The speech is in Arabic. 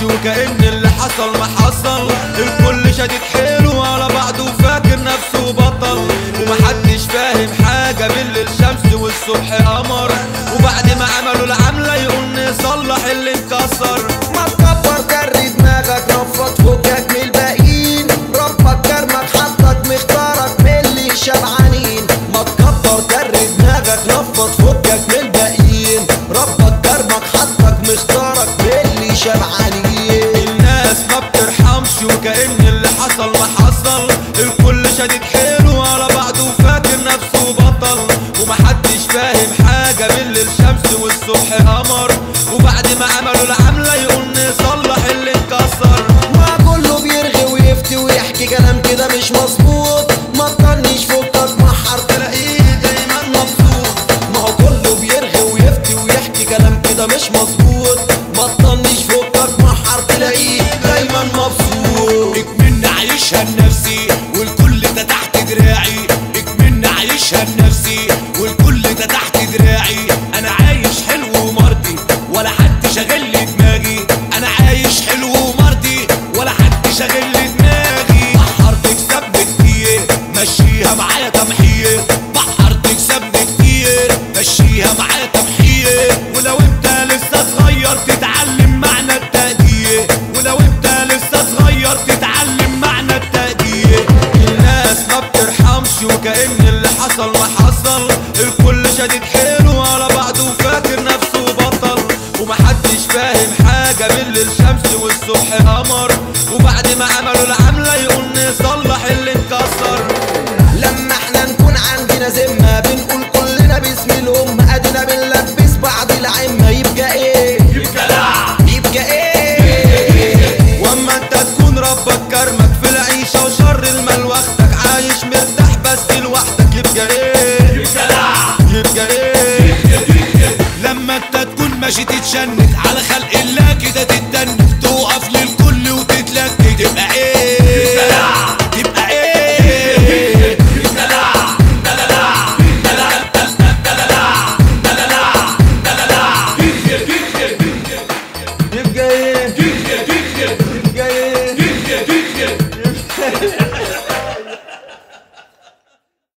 ترحمش وكأن اللي حصل ما حصل. الكل شادد حيله على بعضه وفاكر نفسه بطل، ومحدش فاهم حاجة. بالليل شمس والصبح قمر، وبعد ما عملوا العملة يقول نصلح اللي انكسر. ما تكبر كري دماغك، نفض فكك من الباقيين. ربك كرمك حطك مختارك من اللي شبعانين. ما تكبر كري دماغك، نفض فكك من الباقيين. ربك كرمك حطك مختارك من اللي شبعانين. الناس ما بترحمش وكأن اللي حصل ما حصل. الكل شادد حيله على بعضه وفاكر نفسه بطل، ومحدش فاهم حاجة. بالليل شمس والصبح قمر، وبعد ما عملوا العملة يقول نصلح اللي انكسر. ما كله بيرغي ويفتي ويحكي كلام كده مش مظبوط. ما تطنش فكك محر تلاقيه دايما مبسوط. ما هو كله بيرغي ويفتي ويحكي كلام كده مش مظبوط. ما تطنش فكك محر تلاقيه دايما مبسوط. اكملنا عايشها لنفسي والكل ده تحت دراعي. اكملنا عايشها لنفسي والكل ده تحت دراعي. انا عايش حلو ومرضي ولا حد شاغل لي دماغي. انا عايش حلو ومرضي ولا حد شاغل لي دماغي. بحر تكسبني كتير مشيها معايا تمحير. بحر تكسبني كتير مشيها معايا تمحير. ولو انت لسه صغير تتعلم معنى التقدير. ولو انت لسه صغير تتعلم معنى التقدير. الناس ما بترحمش وكأن اللي حصل ما حصل. الكل شادد حيله على بعضه وفاكر نفسه بطل، ومحدش فاهم حاجة. بالليل شمس والصبح قمر، وبعد ما عملوا العملة يقول نصلح اللي انكسر. لما احنا نكون عندنا ذمة بنقول كلنا باسم الأمة. ادينا بنلبس بعض العمة. يبقى ايه؟ يبقى لا يبقى ايه؟ واما انت تكون ربك كرمك في العيشة وشر المال واخدك عايش مرتاح بس لوحدك. يبقى ايه؟ يبقى لا يبقى ايه؟ لما انت تكون ماشي تتشنت على خلق الله كده تتدنت.